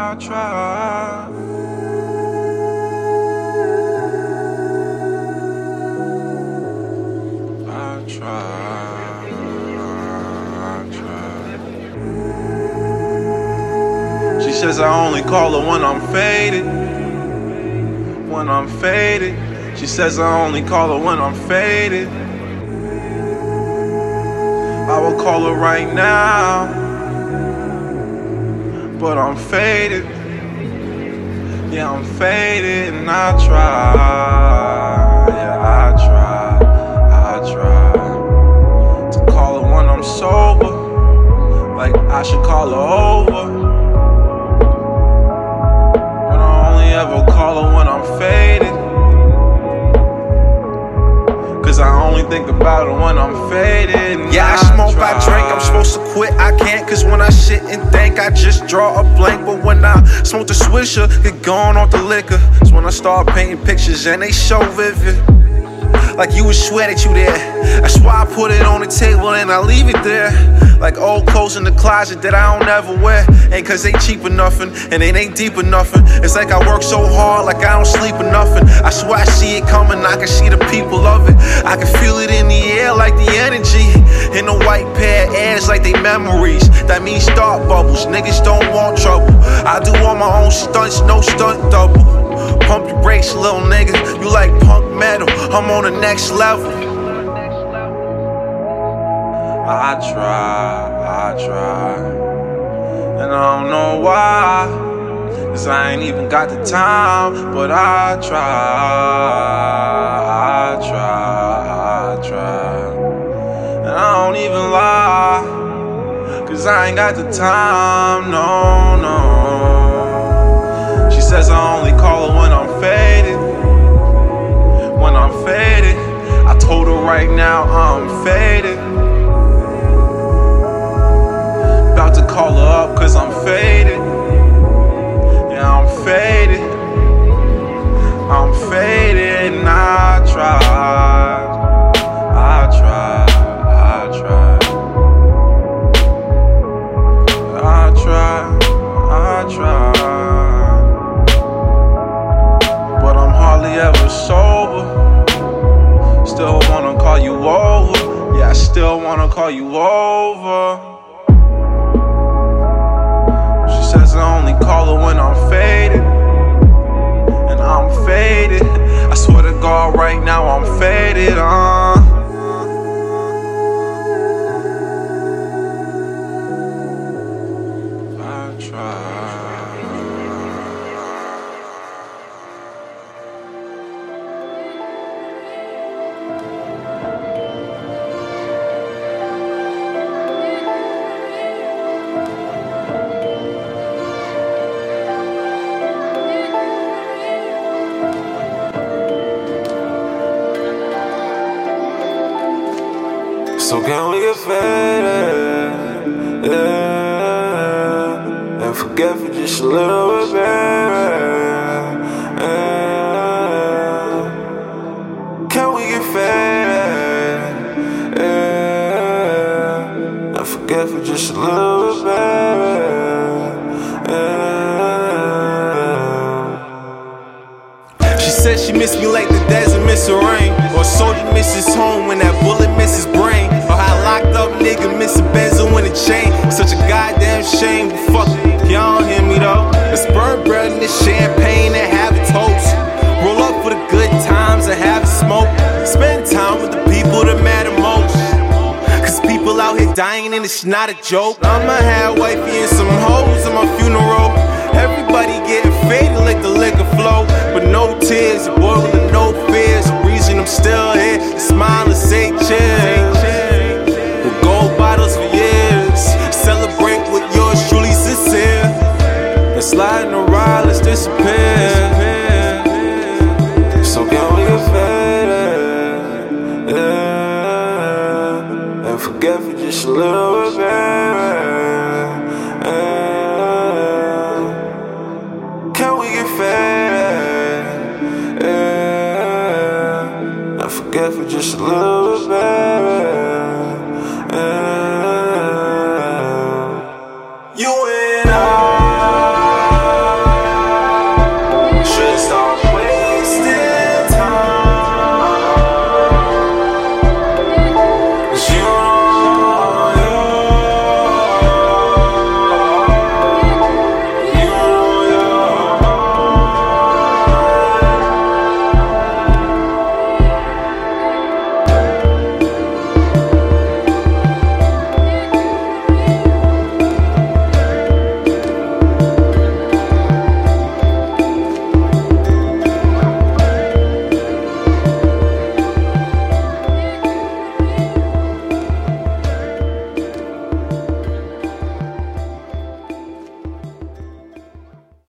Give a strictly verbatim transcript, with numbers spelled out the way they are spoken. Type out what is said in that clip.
I try. I try. I try. She says I only call her when I'm faded. When I'm faded. She says I only call her when I'm faded. I will call her right now, but I'm faded. Yeah, I'm faded and I try. Yeah, I try. I try to call her when I'm sober, like I should call her over. But I only ever call her when I'm faded, cause I only think about her when I'm faded. Yeah, I smoke, I drink, I'm supposed to quit, I can't. Cause when I sit and think, I just draw a blank. But when I smoke the swisher, get gone off the liquor. It's when I start painting pictures and they so vivid, like you would swear that you there. That's why I put it on the table and I leave it there, like old clothes in the closet that I don't ever wear. Ain't cause they cheap or nothing, and it ain't deep or nothing. It's like I work so hard, like I don't sleep or nothing. I swear I see it coming, I can see the people of it. I can feel it in the air like the energy, in the white pair of airs like they memories. That means start bubbles, niggas don't want trouble. I do all my own stunts, no stunt double. Pump your brakes, little nigga, you like punk metal, I'm on the next level. I try, I try, and I don't know why, cause I ain't even got the time. But I try, I try, I try, and I don't even lie, cause I ain't got the time, no, no. She says I only call her when I'm faded, when I'm faded. I told her right now I'm faded. About to call her up cause I'm faded. Yeah, I'm faded. I'm faded and I tried. I tried. I tried. I tried. I tried. But I'm hardly ever sober. Still wanna call you over. Yeah, I still wanna call you over. Says I only call her when I'm faded, and I'm faded. I swear to God, right now I'm faded. Uh. I try. So can we get faded, yeah, and forget for just a little bit, baby, yeah. Can we get faded, yeah, and forget for just a little bit, baby, yeah. She said she missed me like the desert miss the rain, or a soldier misses home when that bullet misses brain. Locked up nigga missing benzo in a chain. Such a goddamn shame, but fuck it, y'all don't hear me though. Let's burn bread in this champagne and have a toast. Roll up for the good times and have a smoke. Spend time with the people that matter most, cause people out here dying and it's not a joke. I'ma have wifey and some hoes at my funeral. Everybody getting faded like the liquor flow, but no tears, a boy with no fears. The reason I'm still here, smile and say cheers. Bottles for years, celebrate with yours truly sincere. And slide in the ride, let's disappear. So can we get faded, yeah, and forget for just a little bit, baby, yeah. Can we get faded, yeah, and forget for just a little bit, baby, yeah.